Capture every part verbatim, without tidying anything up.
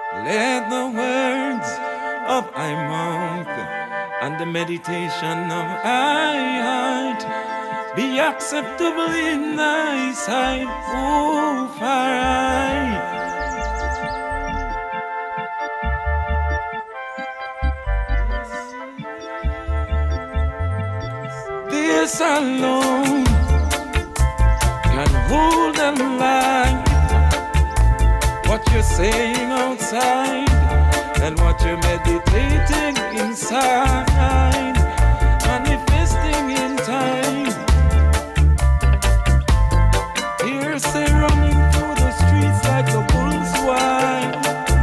Let the words of thy mouth and the meditation of thy heart be acceptable in thy sight, O Farai. This alone can hold the light. What you're saying outside and what you're meditating inside, manifesting in time. Hearsay running through the streets like a bull's wine.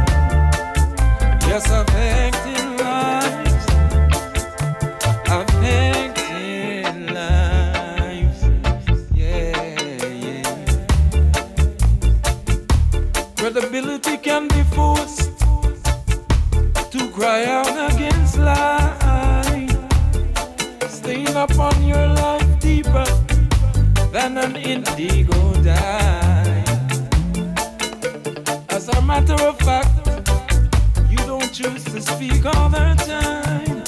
Yes, affecting lives, affecting lives. Yeah, yeah. Credibility can be forced to cry out against lie, staying upon your life deeper than an indigo dye. As a matter of fact, you don't choose to speak all the time.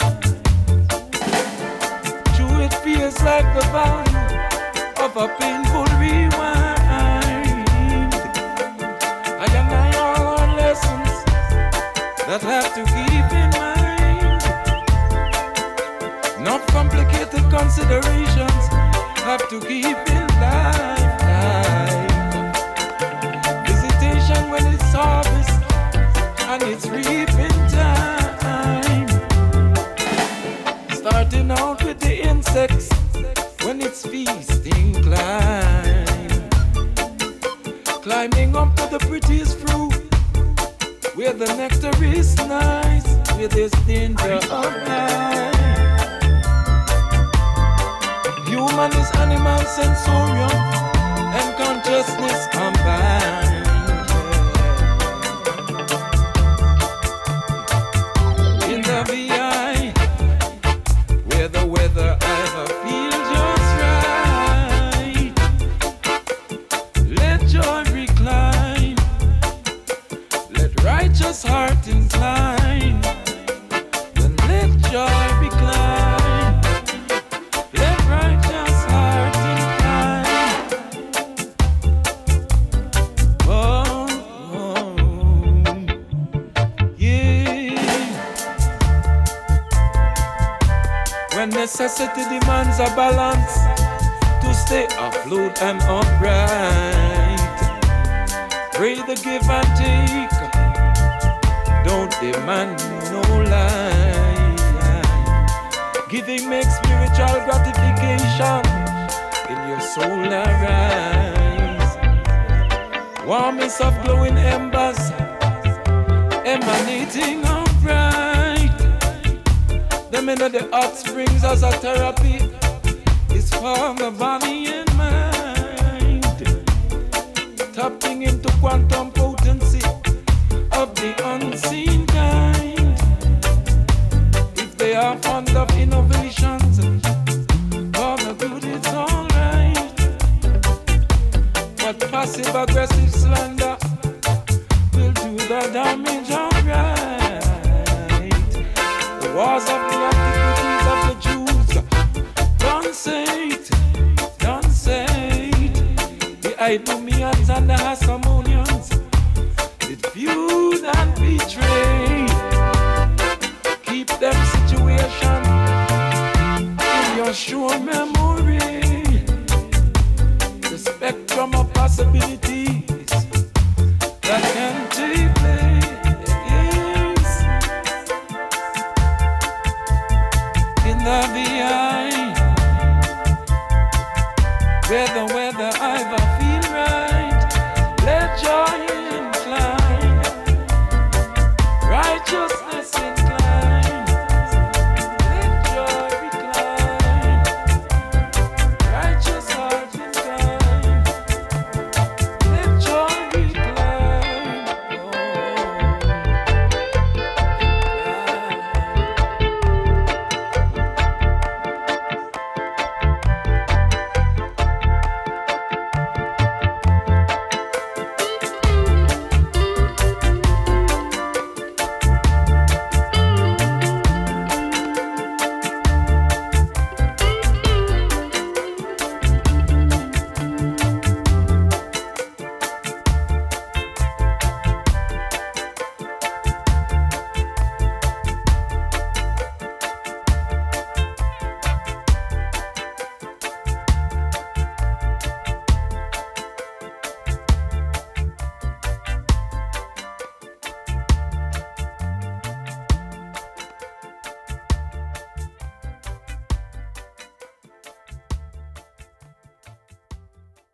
True, it feels like the value of a painful rewind. I and I all our lessons that have to keep in mind. Not complicated considerations have to keep in life, life. Visitation when it's harvest and it's reaping time. Starting out with the insects when it's feasting climb. Climbing up to the prettiest fruit where the nectar is nice, where there's danger of life. Human is animal sensorium and consciousness combined. In the V I, where the weather ever feels just right, let joy recline, let righteous heart incline, then let joy recline, let righteous heart incline. Oh, oh, yeah. When necessity demands a balance to stay afloat and upright, pray the give and take. Don't demand no lie. Giving makes spiritual gratification in your soul arise. Warmest of glowing embers emanating upright. The men of the hot springs as a therapy is for the body and mind. Tapping into quantum potency of the unseen kind. If they are fond of innovations, for the good it's alright. But passive aggressive slander will do the damage alright. The wars of the antiquities of the Jews, don't say it, don't say it. The Idumeans and the Hasmoneans did feud and betray. Keep them situation in your sure memory. The spectrum of possibilities that can take place in the V I, where the weather I've